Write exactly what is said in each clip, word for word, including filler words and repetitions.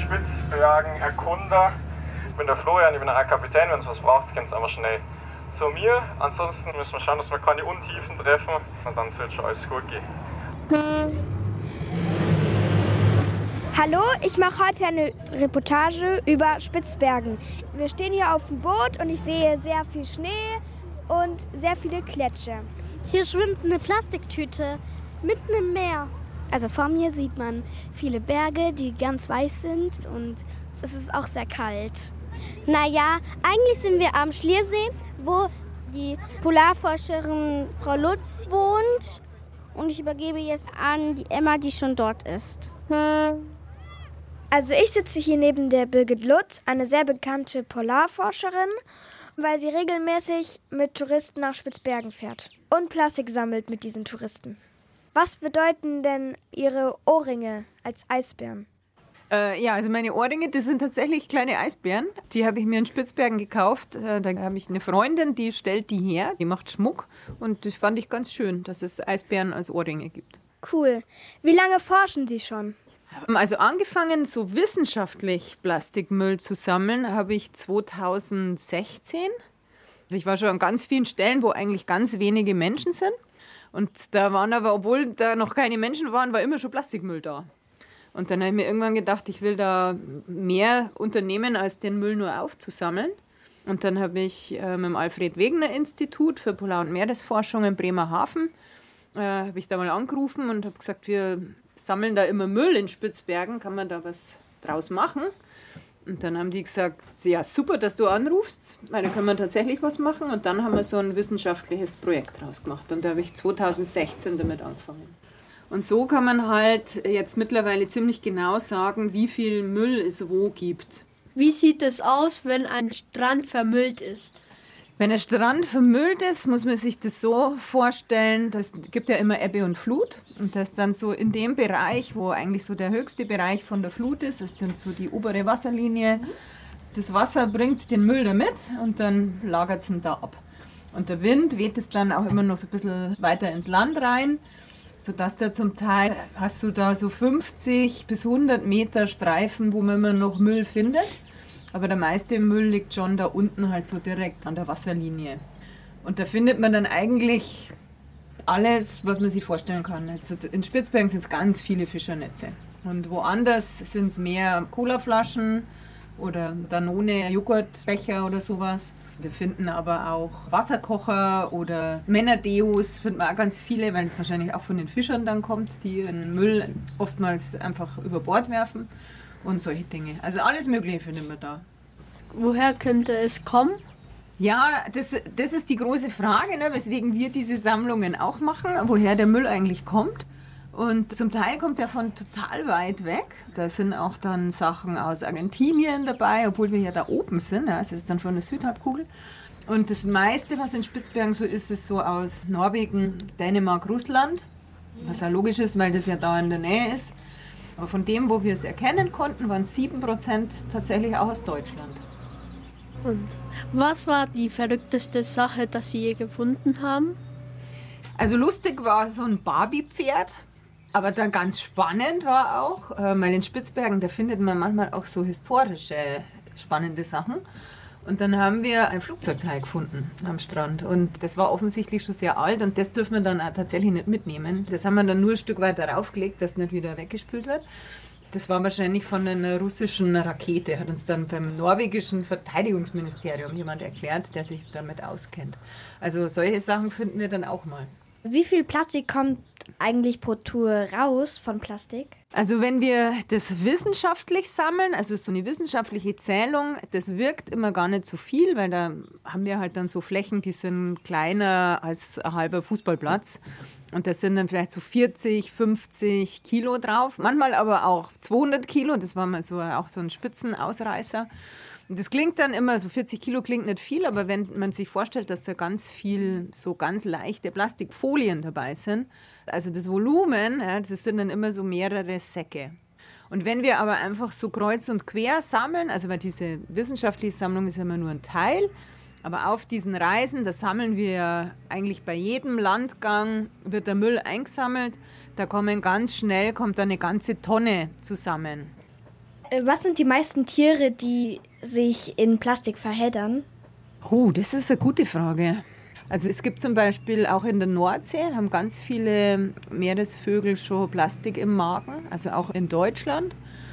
Spitzbergen-Erkunder. Ich bin der Florian, ich bin der Kapitän. Wenn es was braucht, könnt ihr einfach schnell zu mir. Ansonsten müssen wir schauen, dass wir keine Untiefen treffen und dann wird schon alles gut gehen. Hallo, ich mache heute eine Reportage über Spitzbergen. Wir stehen hier auf dem Boot und ich sehe sehr viel Schnee und sehr viele Gletscher. Hier schwimmt eine Plastiktüte mitten im Meer. Also vor mir sieht man viele Berge, die ganz weiß sind und es ist auch sehr kalt. Naja, eigentlich sind wir am Schliersee, wo die Polarforscherin Frau Lutz wohnt. Und ich übergebe jetzt an die Emma, die schon dort ist. Also ich sitze hier neben der Birgit Lutz, eine sehr bekannte Polarforscherin, weil sie regelmäßig mit Touristen nach Spitzbergen fährt und Plastik sammelt mit diesen Touristen. Was bedeuten denn Ihre Ohrringe als Eisbären? Äh, ja, also meine Ohrringe, das sind tatsächlich kleine Eisbären. Die habe ich mir in Spitzbergen gekauft. Äh, da habe ich eine Freundin, die stellt die her, die macht Schmuck. Und das fand ich ganz schön, dass es Eisbären als Ohrringe gibt. Cool. Wie lange forschen Sie schon? Also angefangen, so wissenschaftlich Plastikmüll zu sammeln, habe ich zweitausendsechzehn. Also ich war schon an ganz vielen Stellen, wo eigentlich ganz wenige Menschen sind. Und da waren aber, obwohl da noch keine Menschen waren, war immer schon Plastikmüll da. Und dann habe ich mir irgendwann gedacht, ich will da mehr unternehmen, als den Müll nur aufzusammeln. Und dann habe ich äh, mit dem Alfred-Wegener-Institut für Polar- und Meeresforschung in Bremerhaven äh, habe ich da mal angerufen und habe gesagt, wir sammeln da immer Müll in Spitzbergen, kann man da was draus machen? Und dann haben die gesagt, ja super, dass du anrufst, weil da können wir tatsächlich was machen. Und dann haben wir so ein wissenschaftliches Projekt draus gemacht. Und da habe ich zweitausendsechzehn damit angefangen. Und so kann man halt jetzt mittlerweile ziemlich genau sagen, wie viel Müll es wo gibt. Wie sieht es aus, wenn ein Strand vermüllt ist? Wenn ein Strand vermüllt ist, muss man sich das so vorstellen, das gibt ja immer Ebbe und Flut. Und das dann so in dem Bereich, wo eigentlich so der höchste Bereich von der Flut ist, das sind so die obere Wasserlinie. Das Wasser bringt den Müll da mit und dann lagert es ihn da ab. Und der Wind weht es dann auch immer noch so ein bisschen weiter ins Land rein, sodass da zum Teil hast du da so fünfzig bis hundert Meter Streifen, wo man immer noch Müll findet. Aber der meiste Müll liegt schon da unten halt so direkt an der Wasserlinie. Und da findet man dann eigentlich alles, was man sich vorstellen kann. Also in Spitzbergen sind es ganz viele Fischernetze. Und woanders sind es mehr Colaflaschen oder Danone, Joghurtbecher oder sowas. Wir finden aber auch Wasserkocher oder Männerdeos, finden wir auch ganz viele, weil es wahrscheinlich auch von den Fischern dann kommt, die ihren Müll oftmals einfach über Bord werfen. Und solche Dinge. Also alles Mögliche finden wir da. Woher könnte es kommen? Ja, das, das ist die große Frage, ne, weswegen wir diese Sammlungen auch machen, woher der Müll eigentlich kommt. Und zum Teil kommt er von total weit weg. Da sind auch dann Sachen aus Argentinien dabei, obwohl wir ja da oben sind. Ja, es ist dann von der Südhalbkugel. Und das meiste, was in Spitzbergen so ist, ist so aus Norwegen, Dänemark, Russland. Was auch logisch ist, weil das ja da in der Nähe ist. Aber von dem, wo wir es erkennen konnten, waren sieben Prozent tatsächlich auch aus Deutschland. Und was war die verrückteste Sache, das Sie je gefunden haben? Also lustig war so ein Barbie-Pferd, aber dann ganz spannend war auch, weil in Spitzbergen, da findet man manchmal auch so historische, spannende Sachen. Und dann haben wir ein Flugzeugteil gefunden am Strand und das war offensichtlich schon sehr alt und das dürfen wir dann auch tatsächlich nicht mitnehmen. Das haben wir dann nur ein Stück weiter raufgelegt, dass nicht wieder weggespült wird. Das war wahrscheinlich von einer russischen Rakete, hat uns dann beim norwegischen Verteidigungsministerium jemand erklärt, der sich damit auskennt. Also solche Sachen finden wir dann auch mal. Wie viel Plastik kommt eigentlich pro Tour raus von Plastik? Also wenn wir das wissenschaftlich sammeln, also so eine wissenschaftliche Zählung, das wirkt immer gar nicht so viel, weil da haben wir halt dann so Flächen, die sind kleiner als ein halber Fußballplatz. Und da sind dann vielleicht so vierzig, fünfzig Kilo drauf, manchmal aber auch zweihundert Kilo, das war mal so auch so ein Spitzenausreißer. Und das klingt dann immer, so vierzig Kilo klingt nicht viel, aber wenn man sich vorstellt, dass da ganz viel so ganz leichte Plastikfolien dabei sind, also das Volumen, ja, das sind dann immer so mehrere Säcke. Und wenn wir aber einfach so kreuz und quer sammeln, also weil diese wissenschaftliche Sammlung ist ja immer nur ein Teil, aber auf diesen Reisen, da sammeln wir eigentlich bei jedem Landgang, wird der Müll eingesammelt, da kommen ganz schnell, kommt da eine ganze Tonne zusammen. Was sind die meisten Tiere, die sich in Plastik verheddern? Oh, das ist eine gute Frage. Also es gibt zum Beispiel auch in der Nordsee, haben ganz viele Meeresvögel schon Plastik im Magen, also auch in Deutschland.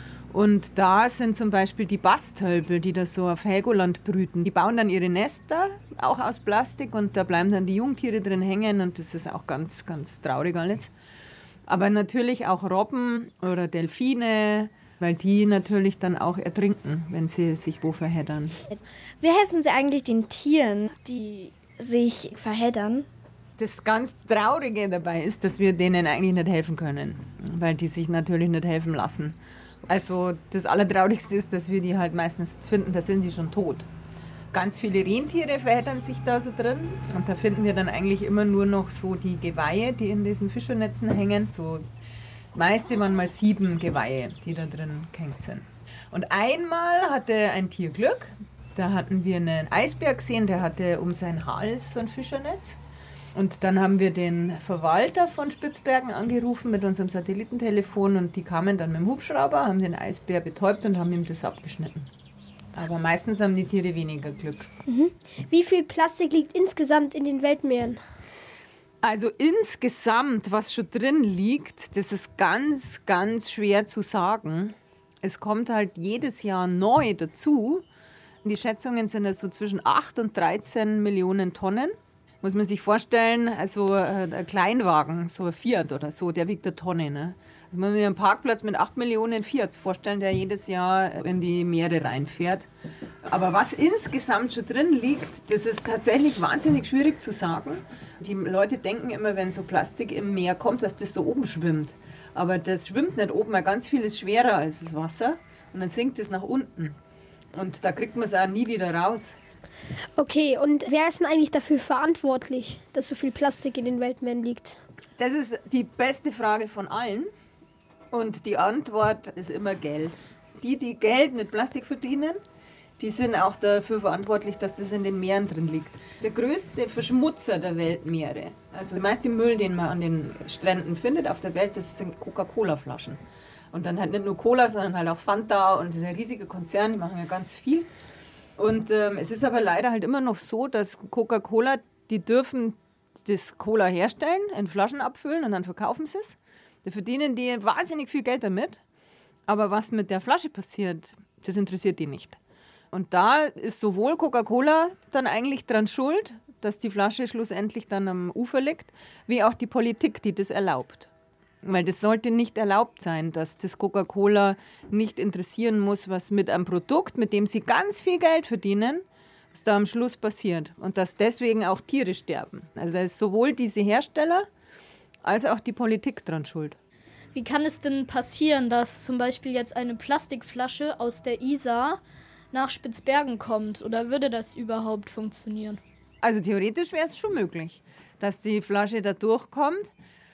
Und da sind zum Beispiel die Bastölpel, die da so auf Helgoland brüten. Die bauen dann ihre Nester, auch aus Plastik, und da bleiben dann die Jungtiere drin hängen und das ist auch ganz, ganz traurig alles. Aber natürlich auch Robben oder Delfine, weil die natürlich dann auch ertrinken, wenn sie sich wo verheddern. Wie helfen Sie eigentlich den Tieren, die sich verheddern? Das ganz Traurige dabei ist, dass wir denen eigentlich nicht helfen können, weil die sich natürlich nicht helfen lassen. Also das Allertraurigste ist, dass wir die halt meistens finden, da sind sie schon tot. Ganz viele Rentiere verheddern sich da so drin und da finden wir dann eigentlich immer nur noch so die Geweihe, die in diesen Fischernetzen hängen. So meiste waren mal sieben Geweihe, die da drin gehängt sind. Und einmal hatte ein Tier Glück, da hatten wir einen Eisbär gesehen, der hatte um seinen Hals so ein Fischernetz. Und dann haben wir den Verwalter von Spitzbergen angerufen mit unserem Satellitentelefon und die kamen dann mit dem Hubschrauber, haben den Eisbär betäubt und haben ihm das abgeschnitten. Aber meistens haben die Tiere weniger Glück. Mhm. Wie viel Plastik liegt insgesamt in den Weltmeeren? Also insgesamt, was schon drin liegt, das ist ganz, ganz schwer zu sagen. Es kommt halt jedes Jahr neu dazu. Die Schätzungen sind also zwischen acht und dreizehn Millionen Tonnen. Muss man sich vorstellen, also ein Kleinwagen, so ein Fiat oder so, der wiegt eine Tonne. Ne? Also man muss sich einen Parkplatz mit acht Millionen Fiats vorstellen, der jedes Jahr in die Meere reinfährt. Aber was insgesamt schon drin liegt, das ist tatsächlich wahnsinnig schwierig zu sagen. Die Leute denken immer, wenn so Plastik im Meer kommt, dass das so oben schwimmt. Aber das schwimmt nicht oben, weil ganz viel ist schwerer als das Wasser und dann sinkt es nach unten. Und da kriegt man es auch nie wieder raus. Okay, und wer ist denn eigentlich dafür verantwortlich, dass so viel Plastik in den Weltmeeren liegt? Das ist die beste Frage von allen. Und die Antwort ist immer Geld. Die, die Geld mit Plastik verdienen, die sind auch dafür verantwortlich, dass das in den Meeren drin liegt. Der größte Verschmutzer der Weltmeere, also der meiste Müll, den man an den Stränden findet auf der Welt, das sind Coca-Cola-Flaschen. Und dann halt nicht nur Cola, sondern halt auch Fanta und dieser riesige Konzern, die machen ja ganz viel. Und ähm, es ist aber leider halt immer noch so, dass Coca-Cola, die dürfen das Cola herstellen, in Flaschen abfüllen und dann verkaufen sie es. Da verdienen die wahnsinnig viel Geld damit. Aber was mit der Flasche passiert, das interessiert die nicht. Und da ist sowohl Coca-Cola dann eigentlich dran schuld, dass die Flasche schlussendlich dann am Ufer liegt, wie auch die Politik, die das erlaubt. Weil das sollte nicht erlaubt sein, dass das Coca-Cola nicht interessieren muss, was mit einem Produkt, mit dem sie ganz viel Geld verdienen, was da am Schluss passiert. Und dass deswegen auch Tiere sterben. Also da ist sowohl diese Hersteller als auch die Politik dran schuld. Wie kann es denn passieren, dass zum Beispiel jetzt eine Plastikflasche aus der Isar nach Spitzbergen kommt? Oder würde das überhaupt funktionieren? Also theoretisch wäre es schon möglich, dass die Flasche da durchkommt.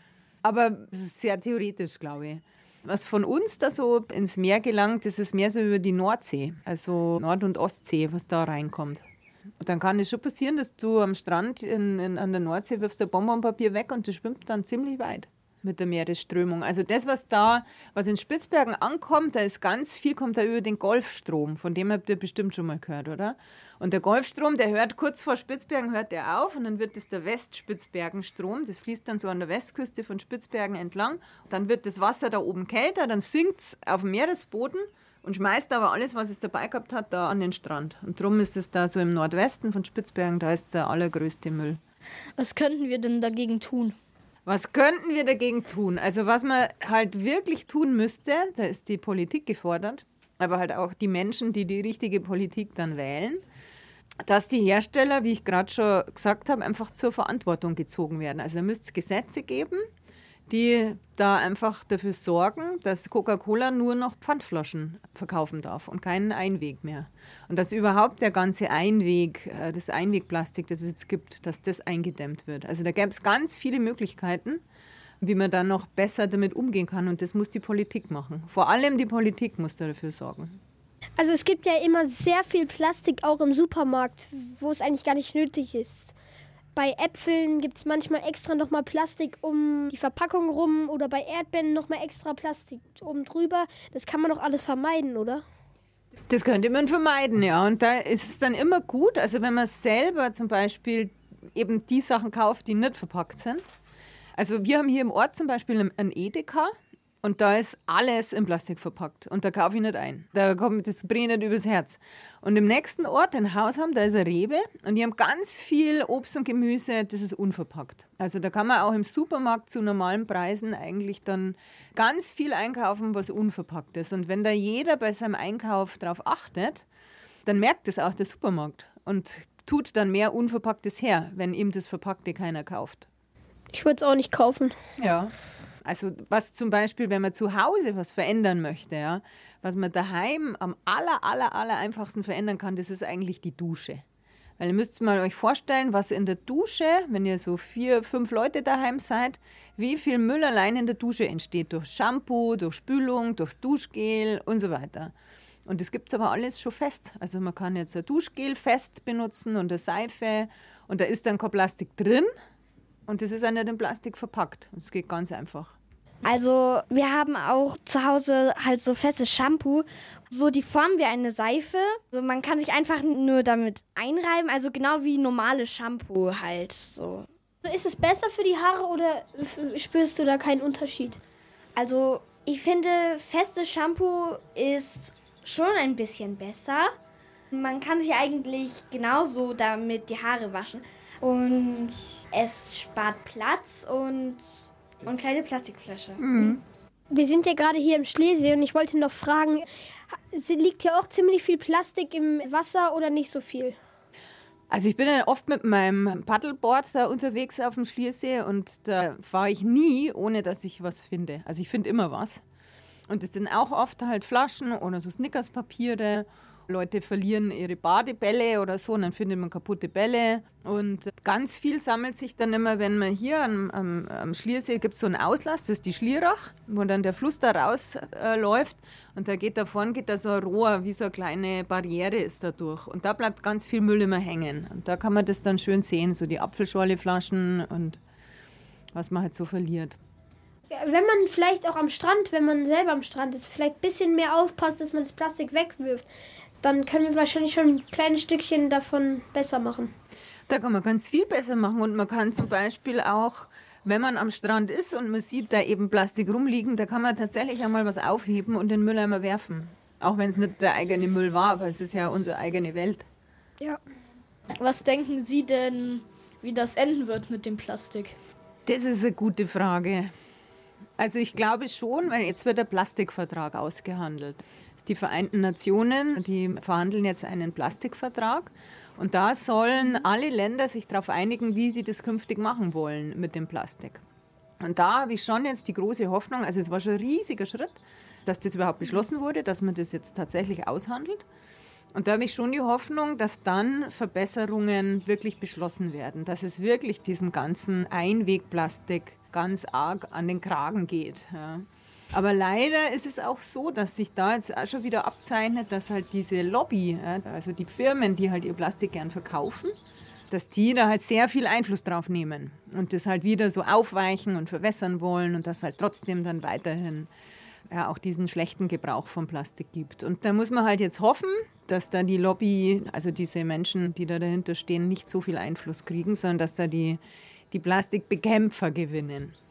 Aber es ist sehr theoretisch, glaube ich. Was von uns da so ins Meer gelangt, das ist mehr so über die Nordsee, also Nord- und Ostsee, was da reinkommt. Und dann kann es schon passieren, dass du am Strand in, in, an der Nordsee wirfst ein Bonbonpapier weg und das schwimmt dann ziemlich weit mit der Meeresströmung. Also das, was da, was in Spitzbergen ankommt, da ist ganz viel, kommt da über den Golfstrom. Von dem habt ihr bestimmt schon mal gehört, oder? Und der Golfstrom, der hört kurz vor Spitzbergen, hört der auf und dann wird das der Westspitzbergenstrom. Das fließt dann so an der Westküste von Spitzbergen entlang. Dann wird das Wasser da oben kälter, dann sinkt es auf dem Meeresboden und schmeißt aber alles, was es dabei gehabt hat, da an den Strand. Und darum ist es da so im Nordwesten von Spitzbergen, da ist der allergrößte Müll. Was könnten wir denn dagegen tun? Was könnten wir dagegen tun? Also was man halt wirklich tun müsste, da ist die Politik gefordert, aber halt auch die Menschen, die die richtige Politik dann wählen, dass die Hersteller, wie ich gerade schon gesagt habe, einfach zur Verantwortung gezogen werden. Also da müsste es Gesetze geben, die da einfach dafür sorgen, dass Coca-Cola nur noch Pfandflaschen verkaufen darf und keinen Einweg mehr. Und dass überhaupt der ganze Einweg, das Einwegplastik, das es jetzt gibt, dass das eingedämmt wird. Also da gäbe es ganz viele Möglichkeiten, wie man dann noch besser damit umgehen kann. Und das muss die Politik machen. Vor allem die Politik muss dafür sorgen. Also es gibt ja immer sehr viel Plastik auch im Supermarkt, wo es eigentlich gar nicht nötig ist. Bei Äpfeln gibt es manchmal extra nochmal Plastik um die Verpackung rum oder bei Erdbeeren nochmal extra Plastik oben drüber. Das kann man doch alles vermeiden, oder? Das könnte man vermeiden, ja. Und da ist es dann immer gut, also wenn man selber zum Beispiel eben die Sachen kauft, die nicht verpackt sind. Also wir haben hier im Ort zum Beispiel einen Edeka. Und da ist alles in Plastik verpackt. Und da kaufe ich nicht ein. Da kommt das bringe ich nicht übers Herz. Und im nächsten Ort, ein Haus haben, da ist ein Rewe. Und die haben ganz viel Obst und Gemüse, das ist unverpackt. Also da kann man auch im Supermarkt zu normalen Preisen eigentlich dann ganz viel einkaufen, was unverpackt ist. Und wenn da jeder bei seinem Einkauf darauf achtet, dann merkt das auch der Supermarkt. Und tut dann mehr Unverpacktes her, wenn ihm das Verpackte keiner kauft. Ich würde es auch nicht kaufen. Ja. Also was zum Beispiel, wenn man zu Hause was verändern möchte, ja, was man daheim am aller, aller, aller einfachsten verändern kann, das ist eigentlich die Dusche. Weil ihr müsst mal euch vorstellen, was in der Dusche, wenn ihr so vier, fünf Leute daheim seid, wie viel Müll allein in der Dusche entsteht. Durch Shampoo, durch Spülung, durchs Duschgel und so weiter. Und das gibt es aber alles schon fest. Also man kann jetzt ein Duschgel fest benutzen und eine Seife und da ist dann kein Plastik drin. Und das ist auch nicht in Plastik verpackt. Das geht ganz einfach. Also wir haben auch zu Hause halt so festes Shampoo, so die Form wie eine Seife. Also man kann sich einfach nur damit einreiben, also genau wie normales Shampoo halt so. Ist es besser für die Haare oder spürst du da keinen Unterschied? Also ich finde, festes Shampoo ist schon ein bisschen besser. Man kann sich eigentlich genauso damit die Haare waschen. Und es spart Platz und, und kleine Plastikflasche. Mhm. Wir sind ja gerade hier im Schlesien und ich wollte noch fragen, liegt hier auch ziemlich viel Plastik im Wasser oder nicht so viel? Also ich bin ja oft mit meinem Paddleboard da unterwegs auf dem Schliersee und da fahre ich nie, ohne dass ich was finde. Also ich finde immer was. Und das sind auch oft halt Flaschen oder so Snickerspapiere. Leute verlieren ihre Badebälle oder so und dann findet man kaputte Bälle. Und ganz viel sammelt sich dann immer, wenn man hier am, am, am Schliersee gibt es so einen Auslass, das ist die Schlierach, wo dann der Fluss da rausläuft. Äh, und da geht da vorne geht da so ein Rohr, wie so eine kleine Barriere ist da durch. Und da bleibt ganz viel Müll immer hängen. Und da kann man das dann schön sehen, so die Apfelschorleflaschen und was man halt so verliert. Wenn man vielleicht auch am Strand, wenn man selber am Strand ist, vielleicht ein bisschen mehr aufpasst, dass man das Plastik wegwirft, dann können wir wahrscheinlich schon ein kleines Stückchen davon besser machen. Da kann man ganz viel besser machen und man kann zum Beispiel auch, wenn man am Strand ist und man sieht da eben Plastik rumliegen, da kann man tatsächlich einmal was aufheben und den Mülleimer werfen. Auch wenn es nicht der eigene Müll war, aber es ist ja unsere eigene Welt. Ja. Was denken Sie denn, wie das enden wird mit dem Plastik? Das ist eine gute Frage. Also ich glaube schon, weil jetzt wird der Plastikvertrag ausgehandelt. Die Vereinten Nationen, die verhandeln jetzt einen Plastikvertrag und da sollen alle Länder sich darauf einigen, wie sie das künftig machen wollen mit dem Plastik. Und da habe ich schon jetzt die große Hoffnung, also es war schon ein riesiger Schritt, dass das überhaupt beschlossen wurde, dass man das jetzt tatsächlich aushandelt. Und da habe ich schon die Hoffnung, dass dann Verbesserungen wirklich beschlossen werden, dass es wirklich diesem ganzen Einwegplastik ganz arg an den Kragen geht. Ja. Aber leider ist es auch so, dass sich da jetzt auch schon wieder abzeichnet, dass halt diese Lobby, also die Firmen, die halt ihr Plastik gern verkaufen, dass die da halt sehr viel Einfluss drauf nehmen und das halt wieder so aufweichen und verwässern wollen und dass halt trotzdem dann weiterhin ja, auch diesen schlechten Gebrauch von Plastik gibt. Und da muss man halt jetzt hoffen, dass da die Lobby, also diese Menschen, die da dahinter stehen, nicht so viel Einfluss kriegen, sondern dass da die, die Plastikbekämpfer gewinnen.